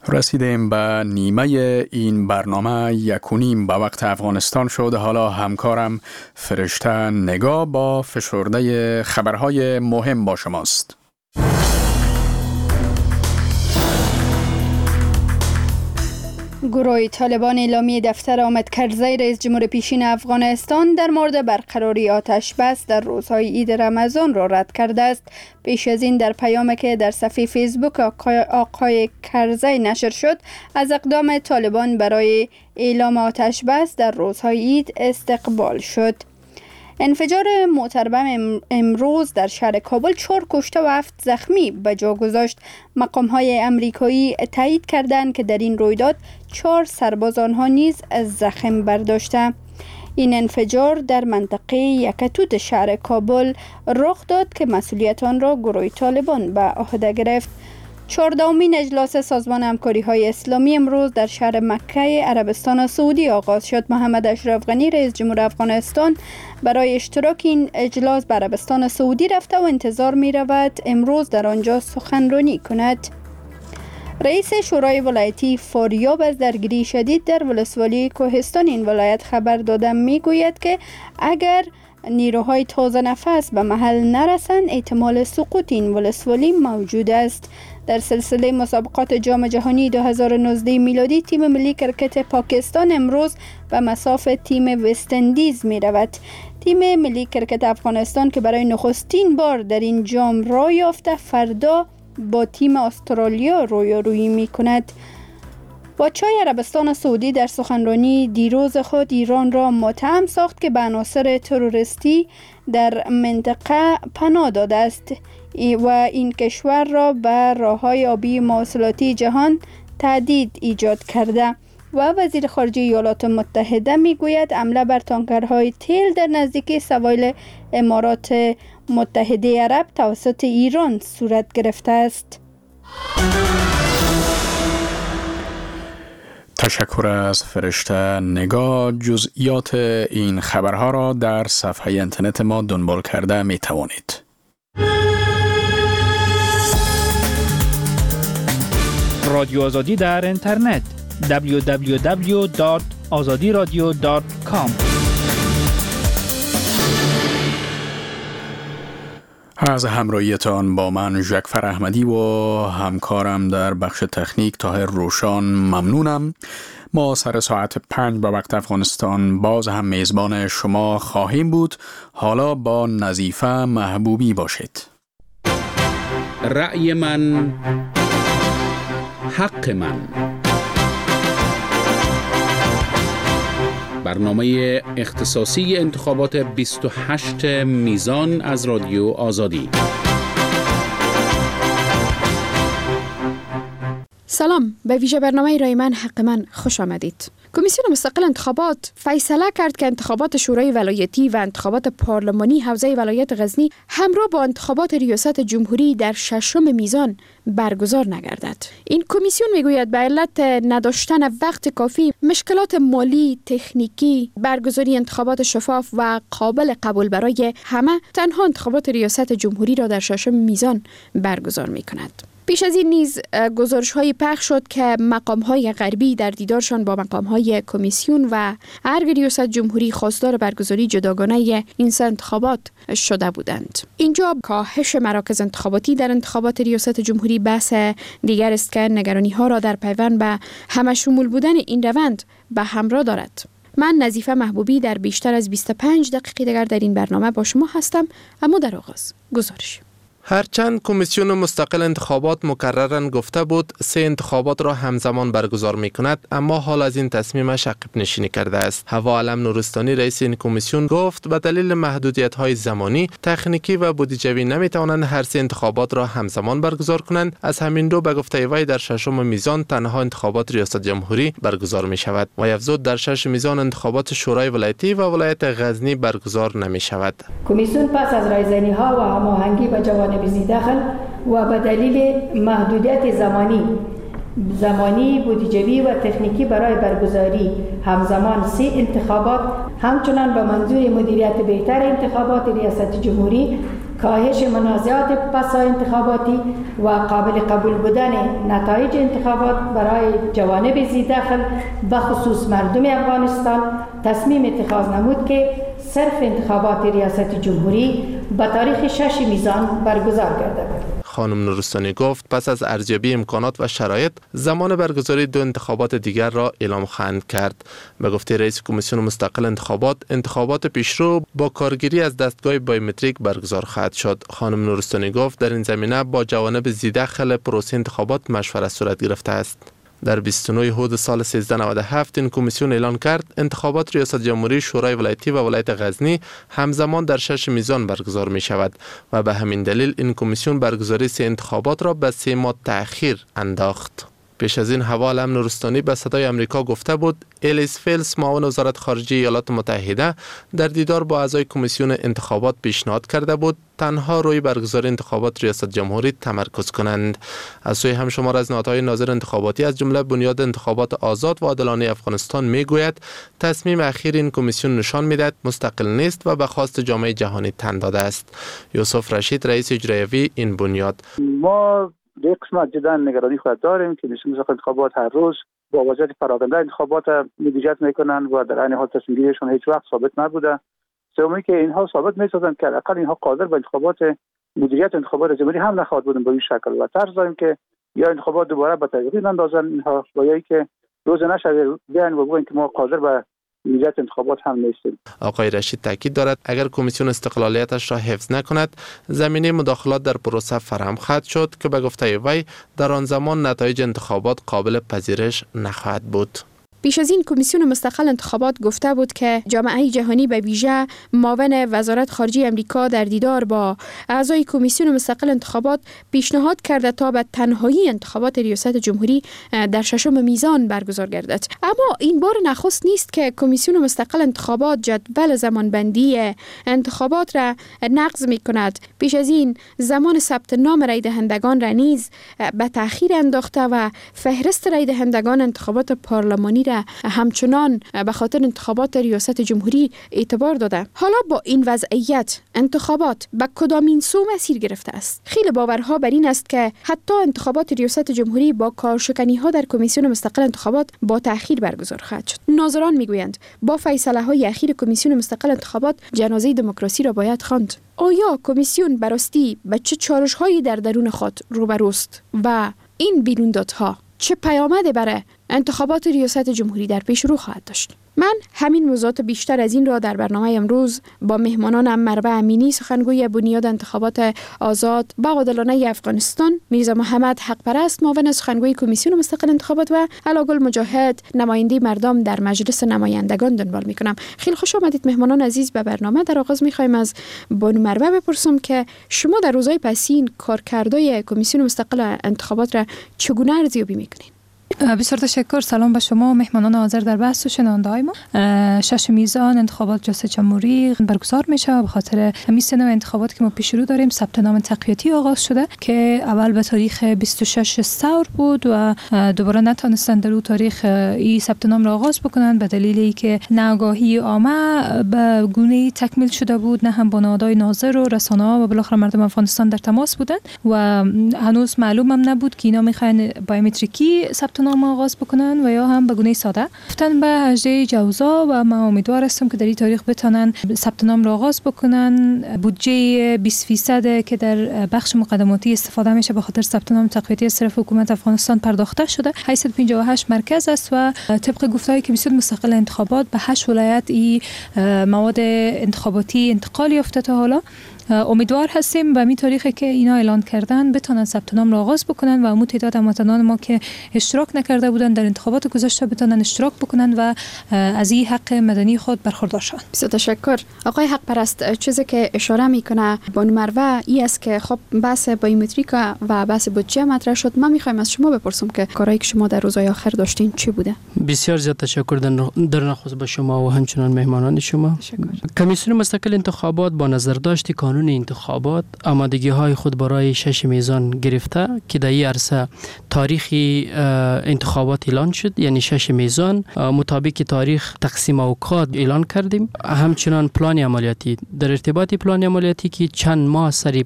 رسیدیم به نیمه این برنامه 1:30 به وقت افغانستان شد. حالا همکارم فرشته نگاه با فشرده خبرهای مهم با شماست. گروه طالبان اعلامیه دفتر آمد کرزی رئیس جمهور پیشین افغانستان در مورد برقراری آتش بس در روزهای عید رمضان را رد کرده است. پیش از این در پیامی که در صفحه فیسبوک آقای کرزی نشر شد، از اقدام طالبان برای اعلام آتش بس در روزهای عید استقبال شد. انفجار موتر بم امروز در شهر کابل 4 کشته و 7 زخمی به جا گذاشت. مقام‌های امریکایی تایید کردند که در این رویداد 4 سرباز آنها نیز از زخم برداشته. این انفجار در منطقه یکتوت شهر کابل رخ داد که مسئولیت آن را گروه طالبان به عهده گرفت. 14مین اجلاس سازمان همکاری‌های اسلامی امروز در شهر مکه عربستان سعودی آغاز شد. محمد اشرف غنی رئیس جمهور افغانستان برای اشتراک این اجلاس به عربستان سعودی رفته و انتظار می‌رود امروز در آنجا سخنرانی کند. رئیس شورای ولایتی فاریاب از درگیری شدید در ولسوالی کوهستان این ولایت خبر داده می‌گوید که اگر نیروهای تازه نفس به محل نرسند احتمال سقوط این ولسوالی موجود است. در سلسله مسابقات جام جهانی 2019 میلادی تیم ملی کرکت پاکستان امروز به مصاف تیم وست اندیز می رود. تیم ملی کرکت افغانستان که برای نخستین بار در این جام راه یافته فردا با تیم استرالیا رویارویی می کند. پادشاه عربستان سعودی در سخنرانی دیروز خود ایران را متهم ساخت که به عناصر تروریستی در منطقه پناه داده است و این کشور را به راه‌های آبی مواصلاتی جهان تهدید ایجاد کرده. و وزیر خارجه ایالات متحده میگوید حمله بر تانکرهای تیل در نزدیکی سواحل امارات متحده عرب توسط ایران صورت گرفته است. تشکر از فرشته نگاه. جزئیات این خبرها را در صفحه اینترنت ما دنبال کرده می توانید. رادیو آزادی در اینترنت www.azadiradio.com. از همراهیتان با من ژکفر احمدی و همکارم در بخش تکنیک طاهر روشان ممنونم. ما سر ساعت 5 به وقت افغانستان باز هم میزبان شما خواهیم بود. حالا با نظیفه محبوبی باشید. رأی من حق من، برنامه اختصاصی انتخابات 28 میزان از رادیو آزادی. سلام، به ویژه برنامه رای من حق من خوش آمدید. کمیسیون مستقل انتخابات فیصله کرد که انتخابات شورای ولایتی و انتخابات پارلمانی حوزه ولایت غزنی همراه با انتخابات ریاست جمهوری در 6 میزان برگزار نگردد. این کمیسیون میگوید به علت نداشتن وقت کافی، مشکلات مالی، تکنیکی، برگزاری انتخابات شفاف و قابل قبول برای همه، تنها انتخابات ریاست جمهوری را در 6 میزان برگزار میکند. پیش از این نیز گزارش‌های پخش شد که مقام‌های غربی در دیدارشان با مقام‌های کمیسیون و ارگ ریاست جمهوری خواستار برگزاری جداگانه این انتخابات شده بودند. اینجا کاهش مراکز انتخاباتی در انتخابات ریاست جمهوری بحث دیگر است که نگرانی‌ها را در پیوند به همه شمول بودن این روند به همراه دارد. من نظیفه محبوبی در بیشتر از 25 دقیقه دیگر در این برنامه با شما هستم. اما در آغاز گزارش. هرچند کمیسیون مستقل انتخابات مکرراً گفته بود 3 انتخابات را همزمان برگزار می کند، اما حال از این تصمیمش عقب نشینی کرده است. حوا علم نورستانی رئیس این کمیسیون گفت به دلیل محدودیت‌های زمانی، تکنیکی و بودجه‌ای نمی توانند هر 3 انتخابات را همزمان برگزار کنند. از همین رو به گفته وی در 6 میزان تنها انتخابات ریاست جمهوری برگزار می شود و افزود در 6 میزان انتخابات شورای ولایتی و ولایت غزنی برگزار نمی شود. کمیسیون پس از رایزنی‌ها و هماهنگی با جوانب ذی‌دخل و به دلیل محدودیت زمانی بودجه‌ای و تکنیکی برای برگزاری همزمان 3 انتخابات، همچنان به منظور مدیریت بهتر انتخابات ریاست جمهوری کاهش منازعات پس‌ای انتخاباتی و قابل قبول بودن نتایج انتخابات برای جوانب ذی‌دخل به خصوص مردم افغانستان تصمیم اتخاذ نمود که صرف انتخابات ریاست جمهوری به تاریخ 6 میزان برگزار گردد. خانم نورستانی گفت پس از ارزیابی امکانات و شرایط زمان برگزاری 2 انتخابات دیگر را اعلام خواهند کرد. به گفته رئیس کمیسیون مستقل انتخابات پیشرو با کارگیری از دستگاه بایومتریک برگزار خواهد شد. خانم نورستانی گفت در این زمینه با جوانب ذی‌دخل پروسه انتخابات مشورت صورت گرفته است. در 29 اردیبهشت سال 1397 این کمیسیون اعلان کرد انتخابات ریاست جمهوری شورای ولایتی و ولایت غزنی همزمان در 6 میزان برگزار می شود و به همین دلیل این کمیسیون برگزاری 3 انتخابات را به 3 ماه تأخیر انداخت. پیش از این هوا علم نورستانی به صدای امریکا گفته بود الیس فیلز معاون وزارت خارجه ایالات متحده در دیدار با اعضای کمیسیون انتخابات پیشنهاد کرده بود تنها روی برگزاری انتخابات ریاست جمهوری تمرکز کنند. از سوی هم شمار از نهادهای ناظر انتخاباتی از جمله بنیاد انتخابات آزاد و عادلانه افغانستان میگوید تصمیم اخیر این کمیسیون نشان میدهد مستقل نیست و به خواست جامعه جهانی تن داده است. یوسف رشید رئیس اجرایی این بنیاد: ما یک قسمت جدا نگرانی خود داریم که کمیسیون مستقل انتخابات هر روز با وضعیت پراکنده انتخابات مدیریت میکنند و در عین حال تصمیم گیریشون هیچ وقت ثابت نبوده. سومی که اینها ثابت میسازند که حداقل اینها قادر به انتخابات مدیریت انتخابات جمهوری هم نخواهد بودن به این شکل و طرز داریم که یا انتخابات دوباره به تغییر اندازن اینها و یا که روز نشوه بیان و بگوین که ما قادر به مدیریت انتخابات هم نیستیم. آقای رشید تاکید دارد اگر کمیسیون استقلالیتش را حفظ نکند زمینه مداخلات در پروسه فراهم خواهد شد که به گفته وی در آن زمان نتایج انتخابات قابل پذیرش نخواهد بود. پیش از این کمیسیون مستقل انتخابات گفته بود که جامعه جهانی به ویژه معاون وزارت خارجه امریکا در دیدار با اعضای کمیسیون مستقل انتخابات پیشنهاد کرده تا به تنهایی انتخابات ریاست جمهوری در 6 میزان برگزار گردد. اما این بار نخست نیست که کمیسیون مستقل انتخابات جدول زمانبندی انتخابات را نقض می کند. پیش از این زمان ثبت نام رای دهندگان را نیز به تأخیر انداخته و فهرست رای دهندگان انتخابات پارلمانی همچنان به خاطر انتخابات ریاست جمهوری اعتبار داده. حالا با این وضعیت انتخابات به کدامین سو مسیر گرفته است؟ خیلی باورها بر این است که حتی انتخابات ریاست جمهوری با کارشکنی ها در کمیسیون مستقل انتخابات با تأخیر برگزار خواهد شد. ناظران میگویند با فیصله های اخیر کمیسیون مستقل انتخابات جنازه دموکراسی را باید خواند. آیا کمیسیون براستی به چه چالش هایی در درون خود روبروست و این بیروندادها چه پیامدی برای انتخابات ریاست جمهوری در پیش رو خواهد داشت؟ من همین موضوعات بیشتر از این را در برنامه امروز با مهمانانم مروه امینی سخنگوی بنیاد انتخابات آزاد و عادلانه افغانستان، میرزا محمد حق پرست معاون سخنگوی کمیسیون مستقل انتخابات و علاگل مجاهد نماینده مردم در مجلس نمایندگان دنبال میکنم. خیلی خوش آمدید مهمانان عزیز به برنامه. در آغاز میخوایم از بانو مروه بپرسم که شما در روزهای پسین کارکردهای کمیسیون مستقل انتخابات را چگونه ارزیابی میکنید؟ بسیار تشکر. سلام به شما و مهمانان حاضر در بحث و شنونده های ما. 6 میزان انتخابات ریاست جمهوری برگزار میشه. به خاطر همین سه نوع انتخابات که ما پیش رو داریم ثبت نام تقویتی آغاز شده که اول به تاریخ 26 ثور بود و دوباره نتونستن در اون تاریخ این ثبت نام را آغاز بکنن به دلیلی که ناآگاهی عامه به گونه‌ای تکمیل شده بود، نه هم با نهادهای ناظر و رسانه‌ها و بالاخره مردم افغانستان در تماس بودن و هنوز معلوم هم نبود که اینا میخواین بایومتریکی ثبت نام آغاز بکنن و یا هم به گونه ساده. گفتن به 18 جوزا و من امیدوار هستم که در این تاریخ بتونن ثبت نام را آغاز بکنن. بودجه 20% که در بخش مقدماتی استفاده میشه به خاطر ثبت نام تقویتی از طرف حکومت افغانستان پرداخته شده. 858 مرکز است و طبق گفته‌های کمیسیون مستقل انتخابات به 8 ولایت این مواد انتخاباتی انتقال یافته تا حالا. امیدوار هستیم به این تاریخی که اینا اعلان کردن بتونن ثبت نام را آغاز بکنن و عموم تعداد هموطنان ما که اشتراک نکرده بودن در انتخابات گذشته بتونن اشتراک بکنن و از این حق مدنی خود برخوردار شوند. بسیار تشکر. آقای حق پرست، چیزی که اشاره میکنه بانو مروه این است که خب بحث بایومتریک و بحث بودجه مطرح شد. ما میخوایم از شما بپرسم که کارهایی که شما در روزهای آخر داشتین چی بوده؟ بسیار زیاد تشکر در نخست به شما و همچنان مهمانان شما. تشکر. کمیسیون مستقل انتخابات با نظر داشت قانون قانون انتخابات آمادگی های خود برای 6 میزان گرفته که در این عرصه تاریخی انتخابات اعلان شد، یعنی 6 میزان مطابق تاریخ تقسیم اوقات اعلان کردیم. همچنان پلان عملیاتی در ارتباط پلان عملیاتی که چند ماه سری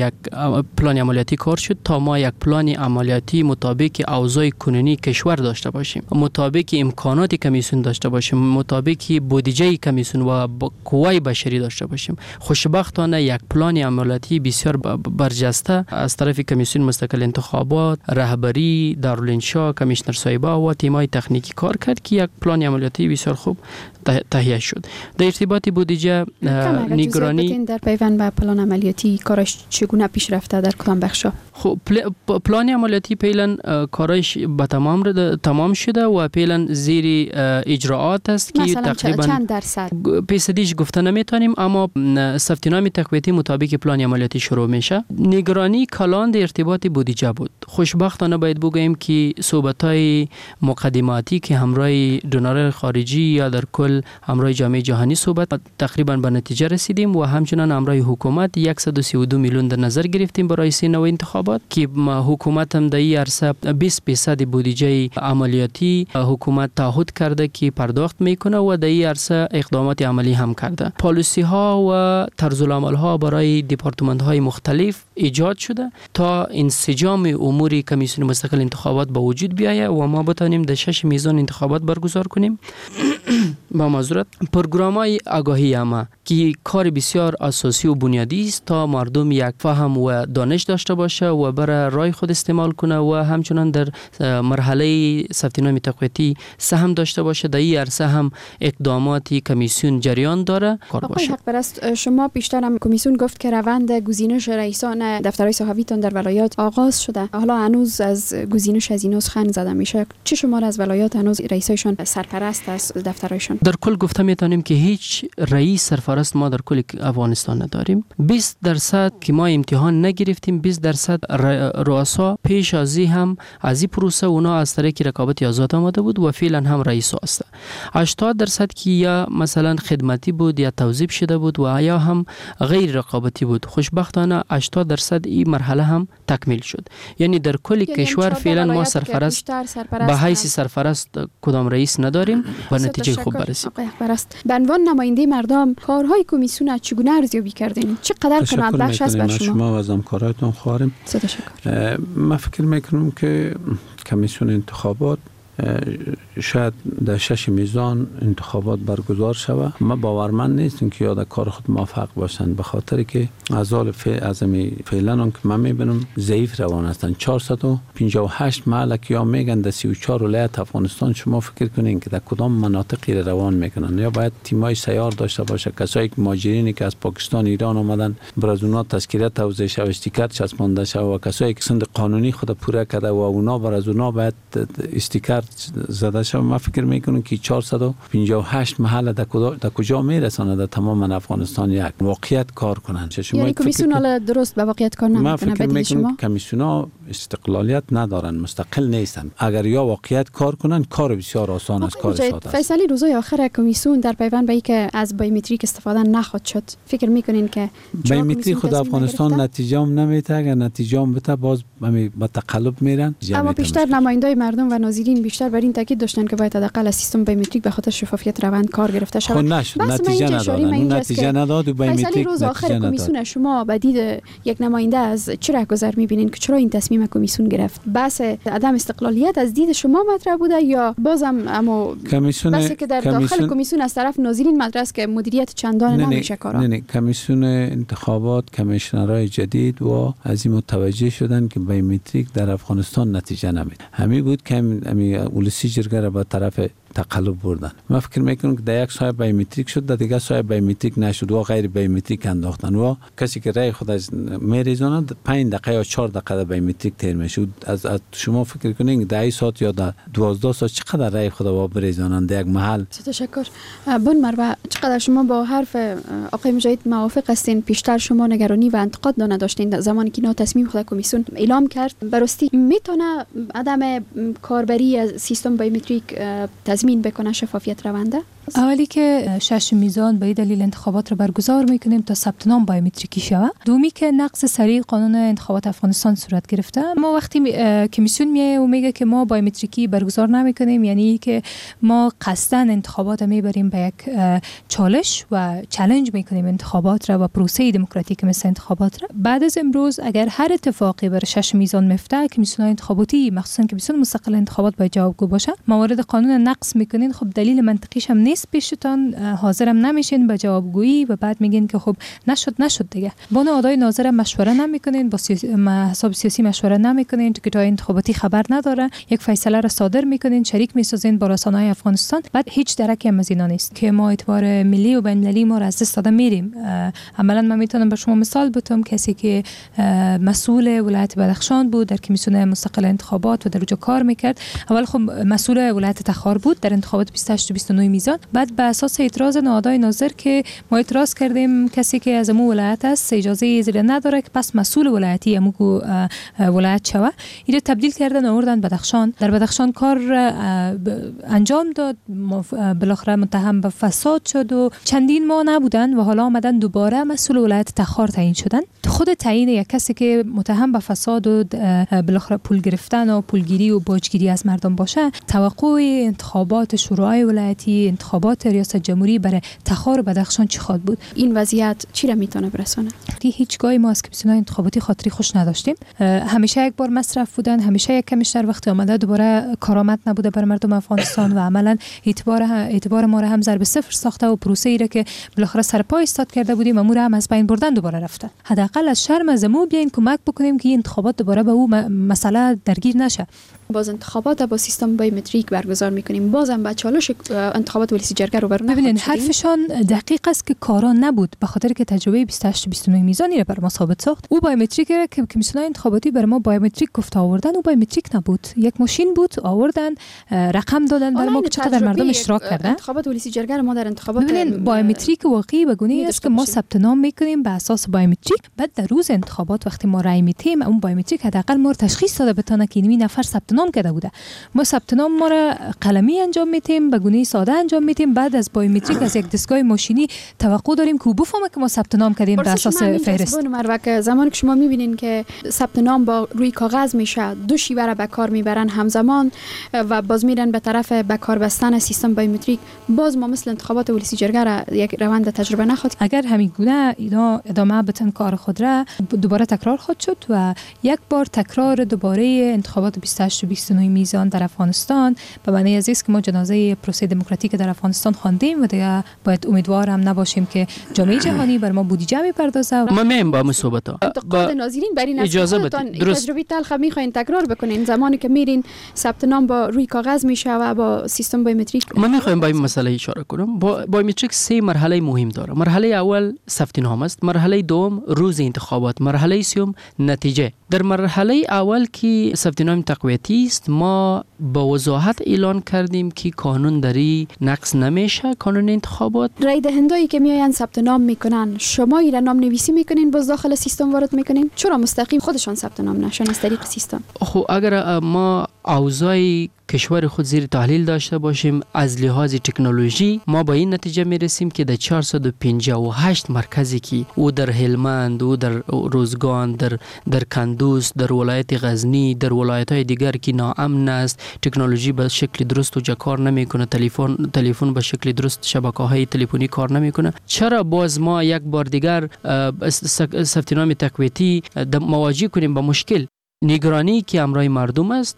پلان عملیاتی کار شد تا ما یک پلان عملیاتی مطابق اوضاع کنونی کشور داشته باشیم، مطابق امکانات کمیسیون داشته باشیم، مطابق بودجه کمیسیون و قوای بشری داشته باشیم. خوشبختانه یک پلان عملیاتی بسیار برجسته از طرف کمیسیون مستقل انتخابات، رهبری دارالانشا، کمیشنر صاحبا و تیمای تکنیکی کار کرد که یک پلان عملیاتی بسیار خوب تهیه شد. در ارتباط بودجه نگرانی در پیوند به پلان عملیاتی کارش چگونه پیش رفته در کدام بخشا؟ خب پلان عملیاتی فعلا کارش به تمام شده و فعلا زیر اجراعات است که تقریبا چند درصد پیصدیش گفته نمیتونیم، اما ثبت نام تقویتی مطابق پلان عملیاتی شروع میشه. نگرانی کلان در ارتباط بودجه بود. خوشبختانه باید بگوییم که صحبت‌های مقدماتی که همراه دونر خارجی یا در کل همراه جامعه جهانی صحبت تقریبا به نتیجه رسیدیم و همچنان همراه حکومت 132 میلیون در نظر گرفتیم برای 3 نوع انتخابات که حکومت هم در این عرصه 20% بودجه عملیاتی حکومت تعهد کرده که پرداخت میکنه و در این عرصه اقدامات عملی هم کرده. پالیسی ها و طرز العمل ها برای دپارتمنت های مختلف ایجاد شده تا انسجام امور کمیسیون مستقل انتخابات به وجود بیاید و ما بتانیم در 6 میزان انتخابات برگزار کنیم. با معذرت پروگرام‌های آگاهی عامه که کار بسیار اساسی و بنیادی است تا مردم یک فهم و دانش داشته باشه و برای رای خود استعمال کنه و همچنان در مرحله ثبت نام تقویتی سهم داشته باشه. در این عرصه هم اقداماتی کمیسیون جریان داره کار باشه. حق پرست، شما پیشتر هم کمیسیون گفت که روند گزینش رئیسان دفترهای صحافیتان در ولایات آغاز شده. حالا هنوز از گزینش از اینو سخن زده میشه. چه شمار از ولایات هنوز رئیسایشان سرپرست از دفترایشان؟ در کل گفته میتونیم که هیچ رئیس سرپرست ما در کل افغانستان نداریم. 20% که ما امتحان نگرفتیم، 20% رؤسا پیش از هم از این پروسه اونا از طریق رقابت آزاد آمده بود و فعلا هم رئیس است. 80% که یا مثلا خدمتی بود یا توظیف شده بود و یا هم غیر رقابتی بود. خوشبختانه 80% این مرحله هم تکمیل شد. یعنی در کل کشور فعلا ما سرپرست به حیث سرپرست کدام رئیس نداریم و نتیجه خوب برسیم. به عنوان نماینده مردم کارهای کمیسیون چگونه ارزیابی کردین؟ چقدر کمک بخش است بر شما و از همکاراتون خواهریم. من فکر میکنم که کمیسیون انتخابات شاید در 6 میزان انتخابات برگزار شود. ما باورمند نیستیم که یاد کار خود موفق باشند، به خاطر که فعلا اون که من میبینم ضعیف روان هستند. 458 محله که یا میگن در 34 ولایت افغانستان، شما فکر کنین که در کدام مناطقی روان میکنن. یا باید تیمای سیار داشته باشه، کسایی که مهاجرینی که از پاکستان ایران آمدن بر از اونا تذکره توزیع شود، استیکر چسبانده شود و کسایی که سند قانونی خود پوره کرده و اونا بر از اونا باید استیکر زده شد. من فکر میکنم که 458 محله در کجا میرسانه در تمام افغانستان یک واقعیت کار کنن. یعنی کمیسیون حالا درست به واقعیت کار نمیکنه؟ من فکر میکنم کمیسیون‌ها استقلالیت ندارن، مستقل نیستن. اگر یا واقعیت کار کنن کار بسیار آسان است، کار ساده است. فیصلی روزهای آخر کمیسیون در پیوند به اینکه از بایومتریک استفاده نخواهد شد، فکر میکنین که بایومتریک خود افغانستان نتیجه هم نمیده؟ اگر نتیجه هم بده باز با تقلب میرن. اما بیشتر نمایندای مردم و ناظرین بیشتر بر این تاکید داشتن که باید حداقل سیستم بایومتریک به خاطر شفافیت روند کار گرفته شود. نتیجه ندادن. نتیجه نداد و بایومتریک روز آخر کمیسیون شما به دید یک نماینده از چه رهگذر میبینین که چرا این تصمیم کمیسیون گرفت؟ بحث عدم استقلالیت از دید شما مطرح بوده یا بازم اما بحثی که در داخل کمیسیون از طرف ناظرین مطرح است که مدیریت چندان نمیشه کارا؟ نه کمیسیون انتخابات کمیشنرای جدید و از این متوجه شدن که بایومتریک در افغانستان نتیجه نمیده. همین بود که اولسی جرگه را به طرف تقلب بردن. من فکر میکنم که در یک سایه بایومتریک شد، در دیگه سایه بایومتریک نشد و غیر بایومتریک انداختن و کسی که رای خود از میریزونه 5 دقیقه یا 4 دقیقه بایومتریک تیر میشد. از شما فکر کنین در 10 ساعت یا در 12 ساعت چقدر رای خود با بریزانن در یک محل. تشکر. بن مروه، چقدر شما با حرف آقای مجاهد موافق هستین؟ پیشتر شما نگرانی و انتقاد نداشتین زمانی که اینا تصمیم خود کمیسیون اعلام کرد. براستی میتونه عدم کاربری از سیستم بایومتریک تضمین بکنه شفافیت رونده؟ است؟ اولی که 6 میزان به دلیل انتخابات رو برگزار میکنیم تا ثبت نام بایومتریکی شود. دومی که نقض سریع قانون انتخابات افغانستان صورت گرفته. ما وقتی کمیسیون میاد و میگه که ما بایومتریکی برگزار نمیکنیم، یعنی که ما قصداً انتخابات میبریم به یک چالش و چالش میکنیم انتخابات را و پروسه دموکراتیک مثل انتخابات را. بعد از امروز اگر هر اتفاقی بر 6 میزان میفته، کمیسیون انتخاباتی مخصوصاً کمیسیون مستقل انتخابات باید جوابگو باشه. موارد قانون نقض میکنین، خب دلیل منطقیش هم نیست، پیشتان حاضرم نمیشین به جوابگویی و بعد میگین که خب نشد دیگه. با نهادهای ناظر مشوره نمیکنین، با احزاب سیاسی مشوره نمیکنین، تیکت‌های انتخاباتی خبر نداره، یک فیصله را صادر میکنین، شریک میسازین با رسانه‌های افغانستان. بعد هیچ درکی هم از اینا نیست که ما اعتبار ملی و بین المللی ما را از دست داده میریم. عملاً من میتونم به شما مثال بتم کسی که مسئول ولایت بدخشان بود در کمیسیون مستقل انتخابات و در اونجا کار میکرد، اول خب مسئول ولایت تخار بود در انتخابات 28 و 29 میزان. بعد به اساس اعتراض نهادهای ناظر که ما اعتراض کردیم کسی که از امو ولایت است اجازه زیر نداره که پس مسئول ولایتی امو ولایت شوه، اینو تبدیل کردن آوردن بدخشان. در بدخشان کار انجام داد، بالاخره متهم به فساد شد و چندین ماه نبودن و حالا آمدن دوباره مسئول ولایت تخار تعیین شدن. خود تعیین یک کسی که متهم به فساد و بالاخره پول گرفتن و پولگیری و باجگیری از مردم باشه، توقع انتخابات شورای ولایتی، انتخابات ریاست جمهوری برای تخار و بدخشان چی خواد بود؟ این وضعیت چی را میتونه برسونه؟ هیچگاهی ما از کمیسیون‌های انتخاباتی خاطری خوش نداشتیم. همیشه یک بار مصرف بودن، همیشه یک کمیشنر وقتی آمده دوباره کارآمد نبوده بر مردم افغانستان و عملاً اعتبار ما را هم ضرب صفر ساخته و پروسه ای را که بالاخره سرپا ایستاد کرده بودیم امور هم از بین بردن دوباره رفته. حداقل از شرم از مو بیاین کمک بکنیم که این انتخابات دوباره به اون مسئله درگیر نشه. باز انتخابات با سیستم بایومتریک برگزار میکنیم، بازم با چالش انتخابات ولسی جرگه رو برون. ببینید حرفشان دقیق است که کارا نبود، به خاطر که تجربه 28 29 میزانی رو بر ما ثابت ساخت. او بایومتریک که کمیسیون انتخاباتی بر ما بایومتریک گفت آوردن، او بایومتریک نبود، یک ماشین بود آوردن رقم دادن بر ما که چقدر مردم اشتراک کردن. انتخابات ولسی جرگه ما در انتخابات ببینید بایومتریک واقعی به گونه است که ما ثبت نام میکنیم به اساس بایومتریک، بعد در روز انتخابات وقتی ما رای میتیم اون بایومتریک حداقل ما تشخیص داده بتونه که این نفر ثبت نام کرده بوده. ما ثبت نام ما را قلمی انجام میتیم، به گونه ساده انجام میتیم، بعد از بایومتریک از یک دستگاه ماشینی توقع داریم که بفهمه که ما ثبت نام کردیم بر اساس فهرست. زمانی که شما میبینین که ثبت نام با روی کاغذ میشه، دو شیوه را به کار میبرن همزمان و باز میرن به طرف به کار بستن سیستم بایومتریک، باز ما مثل انتخابات ولسی جرگه را یک روند تجربه نخواهد. اگر همین گونه اینا ادامه بدن کار خود را دوباره تکرار خواهد شد و یک بار تکرار دوباره انتخابات 28 و 29 میزان در افغانستان به معنی از است که ما جنازه پروسه دموکراتیک در افغانستان خواندیم و دیگه باید امیدوارم نباشیم که جامعه جهانی بر ما بودجه میپردازه. ما میم با مصوبتا انتقاد ناظرین بر این اجازه بدید تجربه تلخ میخواین تکرار بکنین زمانی که میرین ثبت نام با روی کاغذ میشه و با سیستم بایومتریک. من میخوایم با این مسئله اشاره کنم. بایومتریک 3 مرحله مهم داره. مرحله اول ثبت نام است، مرحله دوم روز انتخابات، مرحله سوم نتیجه. در مرحله اول که ثبت نام تقویتی است، ما با وضاحت اعلان کردیم که قانون داری نقض نمیشه، قانون انتخابات. رای دهندهایی که میاین ثبت نام میکنن، شما اینا نام نویسی میکنین باز داخل سیستم وارد میکنین؟ چرا مستقیم خودشان ثبت نام نشن از طریق سیستم؟ خب اگر ما اوضاع کشور خود زیر تحلیل داشته باشیم از لحاظ تکنولوژی، ما با این نتیجه میرسیم که در 458 مرکزی که او در هلمند، او در روزگان، در کندوز، در ولایت غزنی، در ولایت‌های دیگر که ناامن است، تکنولوژی به شکل درست و کار نمیکنه، تلفن به شکل درست، شبکه‌های تلفنی کار نمیکنه، چرا باز ما یک بار دیگر ثبت نام تقویتی مواجه کنیم با مشکل؟ نگرانی که امرای مردم است،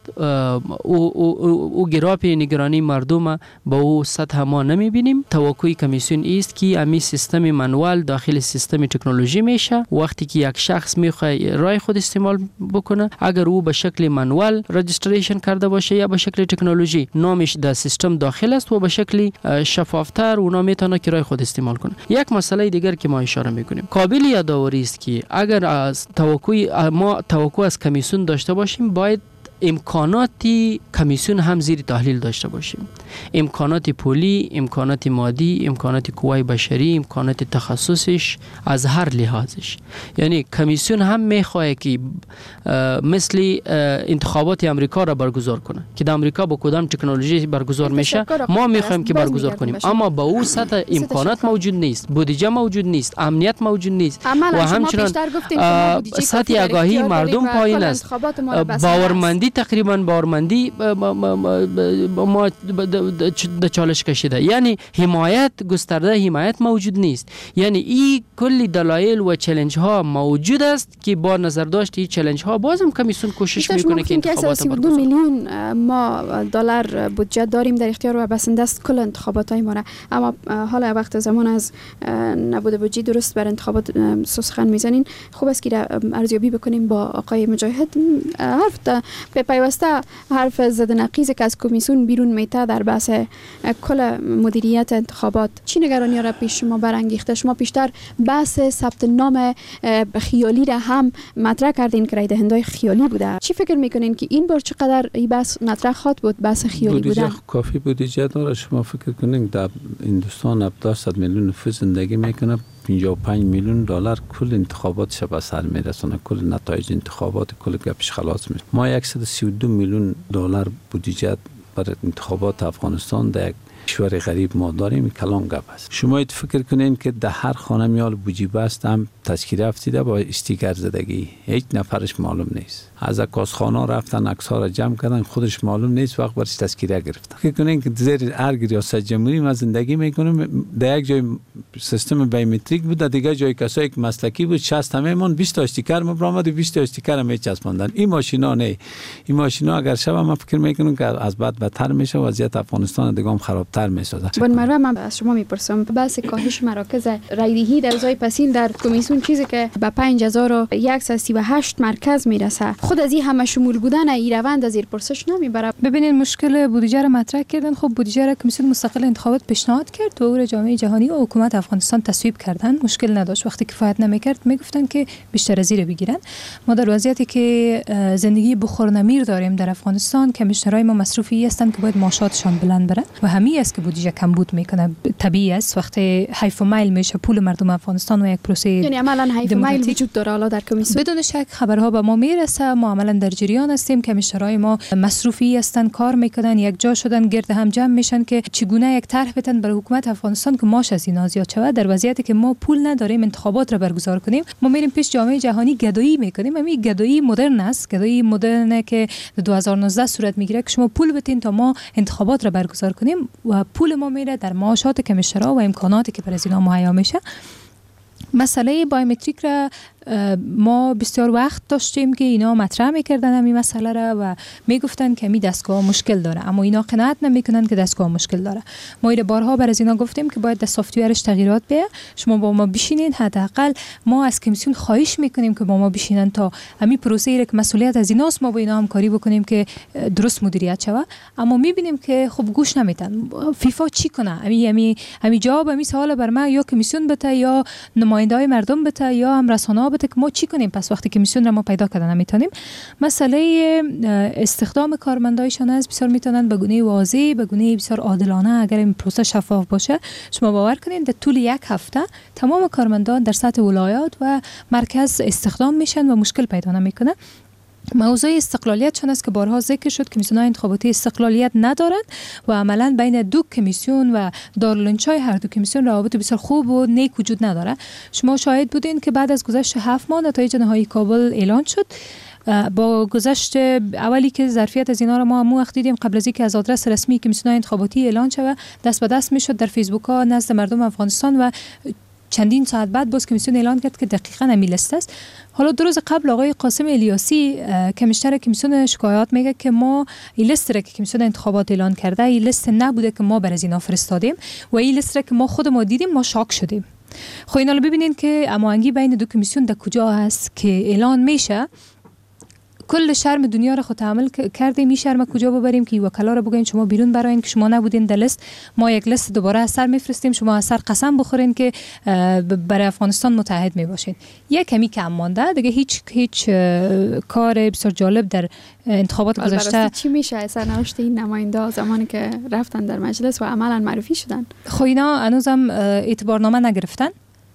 او گراپ نگرانی مردم با او سطح ما نمیبینیم. توقع کمیسیون است که امی سیستم منوال داخل سیستم تکنولوژی میشه. وقتی که یک شخص میخواد رای خود استعمال بکنه، اگر او به شکل منوال رجیستریشن کرده باشه یا به شکل تکنولوژی، نامش در سیستم داخل است و به شکل شفافتر اونا میتونه که رای خود استعمال کنه. یک مسئله دیگر که ما اشاره میکنیم قابل یادآوری است که اگر از توقع از کمیسیون داشته باشیم، باید امکانات کمیسیون هم زیر تحلیل داشته باشیم. امکانات پولی، امکانات مادی، امکانات قوای بشری، امکانات تخصصش از هر لحاظش. یعنی کمیسیون هم میخواد که مثل انتخابات امریکا را برگزار کنه که در امریکا با کدام تکنولوژی برگزار میشه ما میخوایم که برگزار کنیم، اما با او سطح امکانات موجود نیست، بودجه موجود نیست، امنیت موجود نیست و همچنان سطح آگاهی مردم پایین است. باورمندی تقریبا باورمندی ما د چالش کشیده. یعنی حمایت گسترده حمایت موجود نیست. یعنی این کلی دلایل و چالش ها موجود است که با نظر داشت این چالش ها بازم کمیسیون کوشش میکنه که انتخابات 32 میلیون ما دلار بودجه داریم در اختیار و بسنده است کل انتخابات های ما. اما حالا وقت زمان از نبود بودجه درست بر انتخابات سخن میزنین، خوب است که ارزیابی بکنیم با آقای مجاهد. حرف به پیوسته حرف ضد نقیض که از کمیسیون بیرون میته در بحث کل مدیریت انتخابات، چی نگرانی را پیش شما برانگیخته؟ شما پیشتر بحث ثبت نام خیالی را هم مطرح کردین که رای دهندگان خیالی بوده. چی فکر میکنین که این بار چقدر این بحث مطرح خواهد بود؟ بحث خیالی بودن کافی بودجه داره. شما فکر کنین در هندوستان 700 میلیون نفر زندگی میکنه، 55 میلیون دلار کل انتخاباتش به سر میرسونه، کل نتایج انتخابات کل گپش خلاص میشه. ما 132 میلیون دلار بودجه برای انتخابات افغانستان در یک کشور غریب ما داریم. کلام گپ است. شما فکر کنین که در هر خانه میال بودجه است هم تذکیره افتیده با استیکر زدگی، هیچ نفرش معلوم نیست. از کاسخانه رفتن عکس‌ها را جمع کردن، خودش معلوم نیست، وقت برش تذکیره گرفتن. فکر کنین که زیر هر ریاست جمهوری ما زندگی میکنیم، در یک جای سیستم بایومتریک بود، در دیگه جای کسایی که مسلکی بود 60 هممون 20 تا استیکر مبرامد و 20 تا استیکر هم میچسبوندن. این ماشینا نه، این ماشینا اگر شب ما فکر میکنم که از بعد بدتر میشه، وضعیت افغانستان دیگه هم خرابتر میشه. بنابراین من از شما میپرسم بحث کاهش مراکز رایدهی در روزهای پسین در کمیسیون چیزی که به 5138 مرکز میرسه، خود از این همه شمول بودن این روند از زیر پرسش نمیبره. ببینید مشکل بودجه را مطرح کردن. خب بودجه را کمیسیون مستقل انتخابات پیشنهاد کرد و جامعه جهانی و حکومت افغانستان تصویب کردن. مشکل نداشت. وقتی کفایت نمیکرد میگفتن که بیشتر از زیر بگیرن. ما در وضعیتی که زندگی بخورنمیر داریم در افغانستان، کمیشنرای ما مصروفی هستند که باید معاشاتشان بلند بره و همین است که بودجه کمبود میکنه. طبیعی است وقتی حیف و میل میشه پول مردم افغانستان و یک پروسه، یعنی عملاً حیف و میل وجود داره حالا در کمیسیون. بدون شک خبرها به ما میرسه، ما عملاً در جریان هستیم. کمیشنرای ما مصروفی هستند، کار میکنن، یک جا شدن، گرد هم جمع میشن که چگونه یک طرح بدن برای حکومت افغانستان که ماش از اینا زیاد شود. در وضعیتی که ما پول نداریم انتخابات را برگزار کنیم، ما میریم پیش جامعه جهانی گدایی میکنیم. همین گدایی مدرن است، گدایی مدرن که 2019 صورت میگیره که شما پول بدین تا ما انتخابات را برگزار کنیم و پول ما میره در معاشات کمیشنرها و امکاناتی که برای اینا مهیا میشه. مسئله بایومتریک را ما بسیار وقت داشتیم که اینا مطرح میکردن همین مسئله را و میگفتن که می دستگاه مشکل داره، اما اینا قناعت نمیکنن که دستگاه مشکل داره. ما اینا بارها بر از اینا گفتیم که باید در سافتورش تغییرات بیه. شما با ما بشینین، حداقل ما از کمیسیون خواهش میکنیم که با ما بشینن تا همین پروسه ای که مسئولیت از ایناست ما با اینا همکاری بکنیم که درست مدیریت شود. اما میبینیم که خب گوش نمیدن. فیفا چی کنه؟ همین جواب همین سوال بر ما یا کمیسیون بده یا نماینده‌های مردم بده یا هم رسانه‌ها بده که ما چی کنیم. پس وقتی کمیسیون را ما پیدا کردن نمیتونیم. مسئله استخدام کارمندایشان است، بسیار میتونن به گونه واضح، به گونه بسیار عادلانه، اگر این پروسه شفاف باشه، شما باور کنین در طول یک هفته تمام کارمندان در سطح ولایات و مرکز استخدام میشن و مشکل پیدا نمیکنه. موضوع استقلالیت است که بارها ذکر شد. کمیسیون‌های انتخاباتی استقلالیت ندارند و عملاً بین دو کمیسیون و دارالانشای هر دو کمیسیون روابط بسیار خوب و نیک وجود نداره. شما شاهد بودین که بعد از گذشت 7 ماه نتایج نهایی کابل اعلان شد. با گذشت اولی که ظرفیت از اینا رو ما هم وقت دیدیم قبل از اینکه از آدرس رسمی کمیسیون‌های انتخاباتی اعلان شود، دست به دست میشد در فیسبوک ها نزد مردم افغانستان و چندین ساعت بعد باز کمیسیون اعلان کرد که دقیقاً همین لیست است. حالا 2 روز قبل آقای قاسم الیاسی کمیشنر کمیسیون شکایات میگه که ما این لیست را که کمیسیون انتخابات اعلان کرده این لیست نبوده که ما برای اینا فرستادیم و این لیست را که ما خود ما دیدیم ما شاک شدیم. خب اینا رو ببینین که هماهنگی بین دو کمیسیون در کجا هست که اعلان میشه. کل شرم دنیا رو خود تحمل کردیم. این شرم کجا ببریم که وکلا رو بگیم شما بیرون براین که شما نبودین در لیست، ما یک لیست دوباره از سر میفرستیم، شما از سر قسم بخورین که برای افغانستان متحد میباشین. یک کمی کم مانده دیگه. هیچ کار بسیار جالب در انتخابات گذشته چی میشه سرنوشت این نماینده زمانی که رفتن در مجلس و عملا معرفی شدن؟ خب اینا هنوزم اعتبارنامه نگرفتن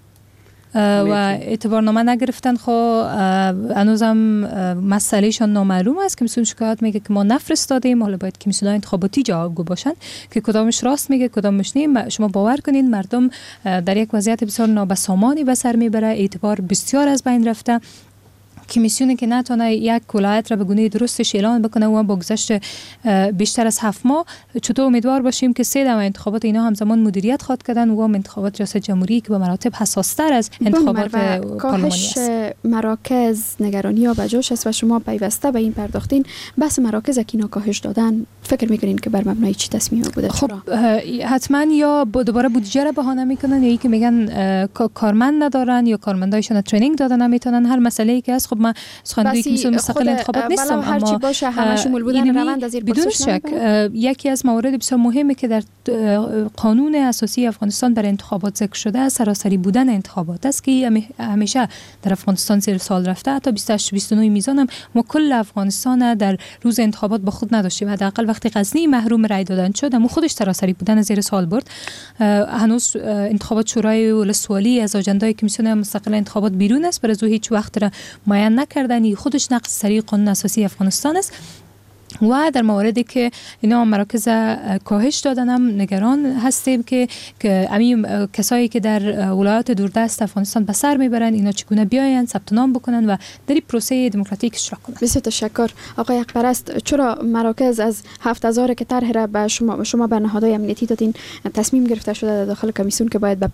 و اعتبارنامه نگرفتن. خب هنوزم مسئلهشان نامعلوم است. کمیسیون شکایت میگه که ما نفرستادیم، حالا باید کمیسیون انتخاباتی جوابگو باشن که کدامش راست میگه کدامش نه. شما باور کنین مردم در یک وضعیت بسیار نابسامانی به سر میبره، اعتبار بسیار از بین رفته. کمیسیونی که نتونه یک ولایت را به گونه درستش اعلان بکنه و با گذشت بیشتر از 7 ماه، چطور امیدوار باشیم که 3 دفعه انتخابات اینا همزمان مدیریت خواد کردن و انتخابات ریاست جمهوری که به مراتب حساس‌تر از انتخابات پارلمانی است. مراکز نگرانی ها بجاش است و شما پیوسته به این پرداختین. بس مراکز که اینا کاهش دادن، فکر میکنین که بر مبنای چی تصمیم بوده؟ خب حتما یا دوباره بودجه را بهانه میکنن، یا اینکه میگن کارمند ندارن یا کارمندایشون ترینینگ دادن نمیتونن. هر مسئله‌ای که است. خب من سخنگوی کمیسیون مستقل انتخابات نیستم، هر چی باشه همه شمول بودن روند از بدون شک یکی از موارد بسیار مهمی که در قانون اساسی افغانستان برای انتخابات ذکر شده سراسری بودن انتخابات است که همیشه در افغانستان زیر سال رفته. تا 28-29 میزان هم ما کل افغانستان در روز انتخابات با خود نداشتیم. حداقل وقتی غزنی محروم رای دادن شد، اما خودش سراسری بودن زیر سال برد. هنوز انتخابات شورای ولسوالی از آجندای کمیسیون مستقل انتخابات بیرون است، برای هیچ وقت را معین نکردنی. خودش نقض سریع قانون اساسی افغانستان است. و در مواردی که اینا مراکز کاهش دادن هم نگران هستیم که همین کسایی که در ولایات دوردست افغانستان به سر میبرن اینا چگونه بیاین ثبت نام بکنن و در این پروسه دموکراتیک اشتراک کنن. بسیار تشکر آقای اکبرست. چرا مراکز از 7000 که طرح را به شما به نهادهای امنیتی دادین تصمیم گرفته شده در داخل کمیسیون که باید به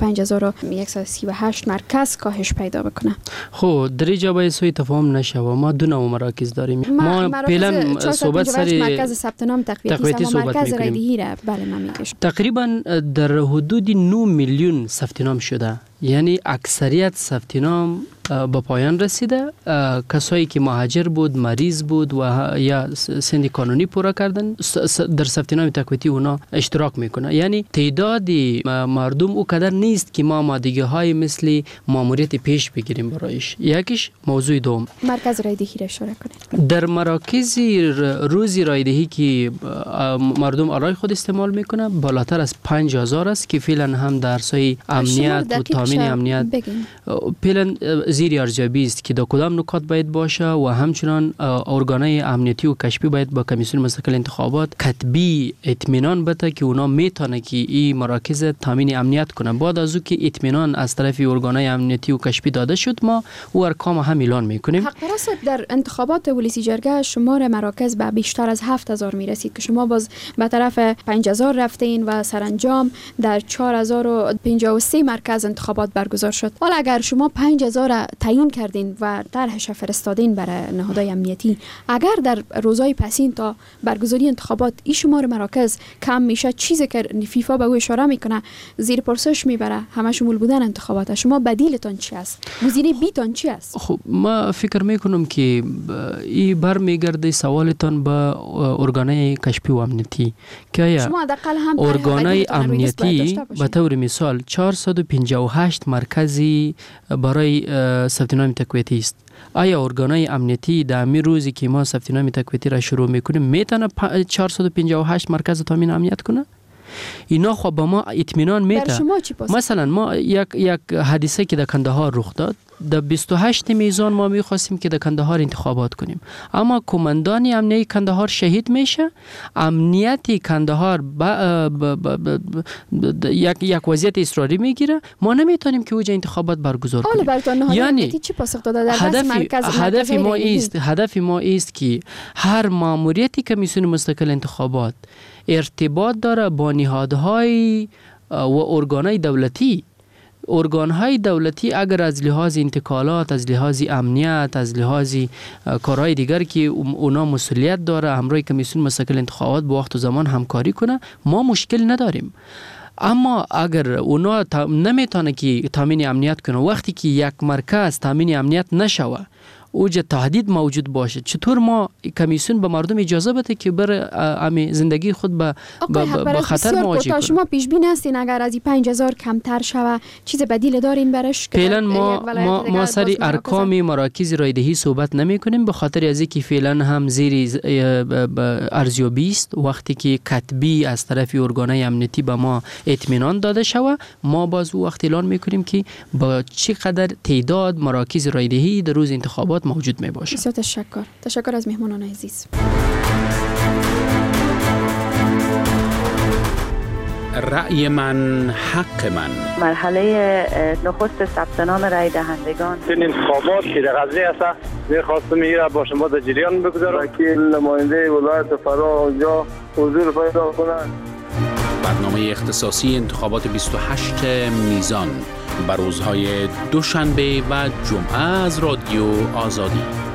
5138 مرکز کاهش پیدا بکنه؟ خب در اینجا باید سوء تفاهم نشه. ما دو نوع مراکز داریم. ما فعلا صحبت سری مرکز ثبت نام تقویتی مرکز رایدهی را بله من میگم تقریبا در حدود 9 میلیون ثبت نام شده، یعنی اکثریت ثبت نام به پایان رسیده. کسایی که مهاجر بود، مریض بود و یا سن قانونی پورا کردن در ثبت نام تقویتی اونا اشتراک میکنه. یعنی تعداد مردم او قدر نیست که ما آمادگی‌های مثل ماموریت پیش بگیریم برایش. یکیش موضوع دوم مرکز رایدهی را اشاره کنید. در مراکز روزی رایدهی که مردم آرای خود استعمال میکنه بالاتر از 5000 است که فعلا هم در سایه امنیت و تامین امنیت فعلا زیر ارزیابی است که در کدام نکات باید باشه و همچنان ارگانهای امنیتی و کشفی باید با کمیسیون مستقل انتخابات کتبی اطمینان بده که اونا میتونه که این مراکز تامین امنیت کنن. بعد از او که اطمینان از طرف ارگانهای امنیتی و کشفی داده شد، ما او ارقام هم اعلان میکنیم. حق راست در انتخابات ولسی جرگه شمار مراکز به بیشتر از 7000 میرسید که شما باز به طرف 5000 رفتین و سرانجام در 4053 مرکز انتخابات برگزار شد. حالا اگر شما 5000 تعیین کردین و طرحش فرستادین برای نهادهای امنیتی، اگر در روزهای پسین تا برگزاری انتخابات این شمار مراکز کم میشه، چیزی که فیفا به او اشاره میکنه زیر پرسش میبره همه شمول بودن انتخابات، شما بدیلتون چی است؟ گزینه بیتون چی است؟ خب ما فکر میکنم که این برمیگرده سوالتان به ارگانهای کشفی و امنیتی که شما حداقل هم ارگانهای امنیتی به طور مثال 458 مرکزی برای ثبت نام تقویتی است. آیا ارگانهای امنیتی در همین روزی که ما ثبت نام تقویتی را شروع میکنیم میتونه 458 مرکز تامین امنیت کنه؟ اینا خب با ما اطمینان میده. مثلا ما یک حادثه که در کندهار رخ داد، در 28 میزان ما میخواستیم که در کندهار انتخابات کنیم، اما کماندان امنیتی کندهار شهید میشه، امنیتی کندهار یک وضعیت اضطراری میگیره، ما نمیتونیم که اوجا انتخابات برگزار کنیم. یعنی چی پاسخ داده در هدف ما است که هر ماموریتی کمیسیون مستقل انتخابات ارتباط داره با نهادهای و ارگانهای دولتی. ارگانهای دولتی اگر از لحاظ انتقالات، از لحاظ امنیت، از لحاظ کارهای دیگر که اونا مسئولیت داره همراه کمیسیون مستقل انتخابات با وقت و زمان همکاری کنه، ما مشکل نداریم. اما اگر اونا نمیتونه که تامین امنیت کنه، وقتی که یک مرکز تامین امنیت نشوه، اوج تهدید موجود باشه، چطور ما کمیسیون به مردم اجازه بده که بر امی زندگی خود به خطر مواجه کنه؟ شما پیش بین هستین اگر از 5000 کمتر شوه چیز بدیل دارین برش؟ فعلا ما سری ارقام مراکز رایدهی صحبت نمی کنیم، به خاطر از اینکه فعلا هم زیر ارزیابی است. وقتی که کتبی از طرف ارگانهای امنیتی به ما اطمینان داده شود، ما باز وقت اعلان میکنیم که با چقدر تعداد مراکز رایدهی در روز انتخابات موجود می باشه. بسیار تشکر از مهمانان عزیز. رأی من حق من. مرحله نخست ثبت نام رای دهندگان. این انتخابات که در غزنی است، می‌خواستم میره با شما در جریان بگذارم که نماینده ولایت فرا اونجا حضور پیدا کنند. برنامه اختصاصی انتخابات 28 میزان بر روزهای دوشنبه و جمعه از رادیو آزادی.